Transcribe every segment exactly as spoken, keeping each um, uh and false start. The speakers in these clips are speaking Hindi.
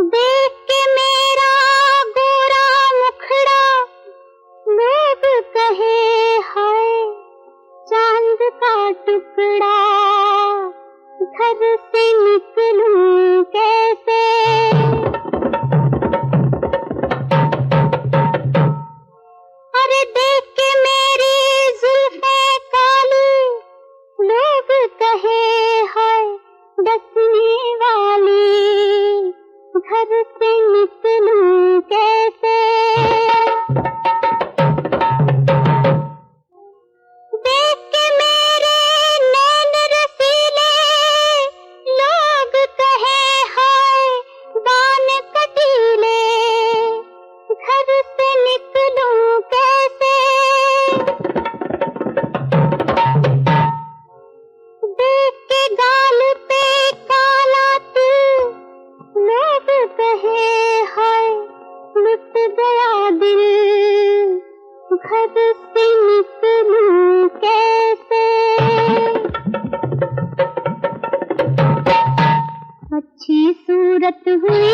देख के मेरा गोरा मुखड़ा लोग कहे हाय चांद का टुकड़ा, घर से निकलूं कैसे। अरे देख के मेरी जुल्फे काली लोग कहे हाय डसने वाली, घर से निकलूं कैसे। देख के मेरे नैन रसीले लोग कहे हाय बान कटीले, घर से निकलूं कैसे। देख के गाल पे काला तिल लोग कहे हाय लुट गया दिल, घर से निकलूं कैसे। अच्छी सूरत हुई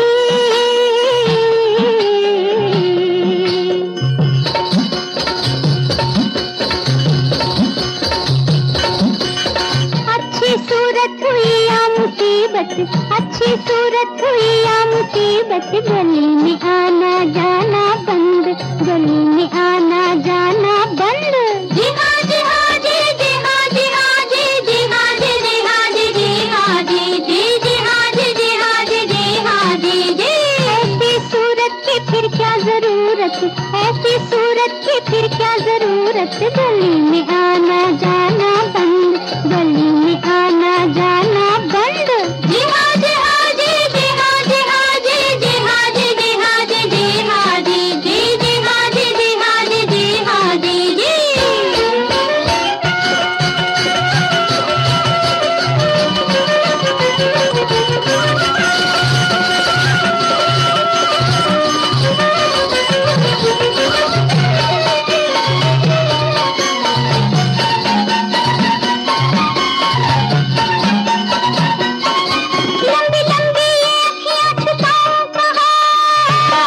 अच्छी सूरत हुई या मुसीबत, अच्छी सूरत हुई या मुसीबत, गली में आना जाना बंद, गली में आना जाना बंद। जी हाँ जी हाँ जी जी हाँ जी हाँ जी जी हाँ जी जी हाँ जी जी हाँ जी जी जी हाँ जी जी हाँ जी जी हाँ जी जी। ऐसी सूरत की फिर क्या जरूरत, ऐसी सूरत की फिर क्या जरूरत, गली में आना जाना बंद, गली में आना जाना बंद। जी हाँ जी हाँ जी जी हाँ जी हाँ जी जी हाँ जी जी हाँ जी जी हाँ जी जी जी हाँ जी जी हाँ जी जी हाँ जी जी। लंबी लंबी अखियाँ छुपाऊं कहाँ,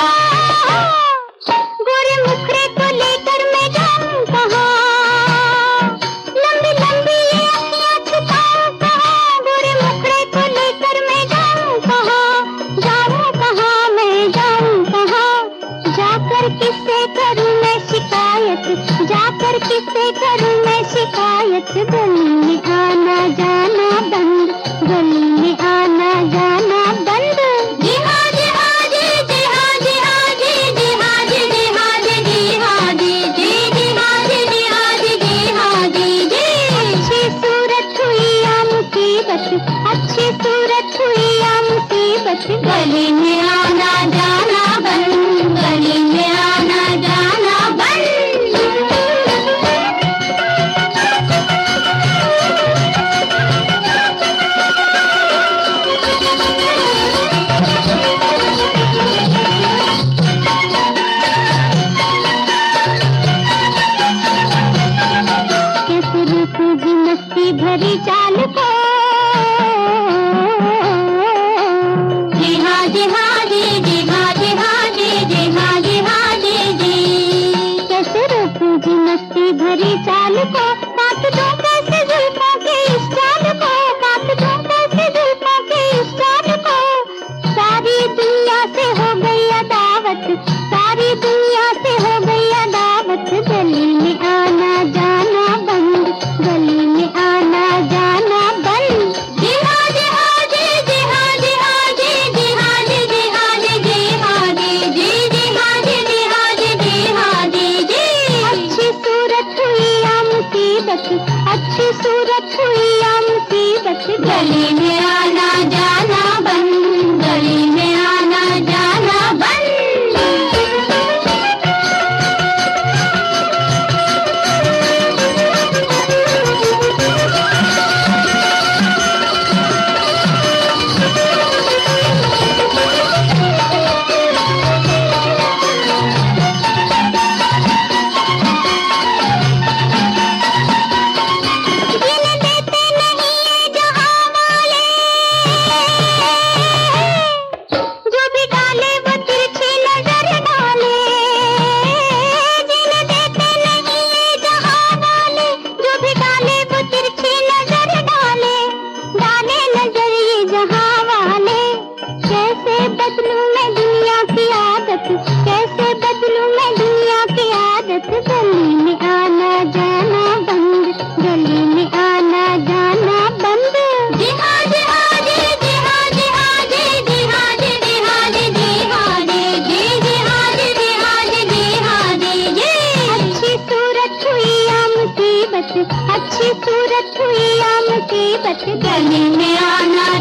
गोरे मुखड़े को लेकर मैं जाऊं कहाँ। लंबी लंबी अखियाँ छुपाऊं कहाँ, गोरे मुखड़े को लेकर मैं जाऊं कहाँ। जाऊं कहाँ मैं जाऊं कहाँ, जाकर किससे करूं मैं शिकायत, जाकर किससे करूं मैं शिकायत, गली में आना जाना बंद, गली में आना जाना बंद। जी हाँ जी हाँ जी जी हाँ जी हाँ जी जी हाँ जी जी हाँ जी जी हाँ जी जी जी हाँ जी जी हाँ जी जी हाँ जी जी। अच्छी सूरत हुई या मुसीबत, अच्छी सूरत हुई या मुसीबत, गली में आना जाना बंद, गली में आना जाना बंद। कैसे रूठूं भी मस्ती भरी चाल को, जी हाँ जी हाँ जी जी हाँ जी हाँ जी जी हाँ जी हाँ जी जी। कैसे रोकूं भी मस्ती भरी चाल को, काट दूं कैसे जुल्फों के इस चाल को, काट दूं कैसे जुल्फों के इस चाल को। सारी दुनिया से हो गई अदावत, सारी दुनिया से हो गई अदावत, गली में आना जाना बंद, गली में आना जाना बंद। जी हाँ जी हाँ जी जी हाँ जी हाँ जी जी हाँ जी जी हाँ जी जी हाँ जी जी जी हाँ जी जी हाँ जी जी हाँ जी जी। अच्छी सूरत हुई या मुसीबत, बदलूं मैं दुनिया की आदत, कैसे बदलूं मैं दुनिया की आदत। गली में आना जाना बंद, गली में आना जाना बंद। जी हाँ जी हाँ जी, जी हाँ जी हाँ जी, जी हाँ जी जी हाँ जी, जी हाँ जी जी, जी हाँ जी जी हाँ जी, जी हाँ जी जी। अच्छी सूरत हुई या मुसीबत, अच्छी सूरत हुई या मुसीबत, गली में आना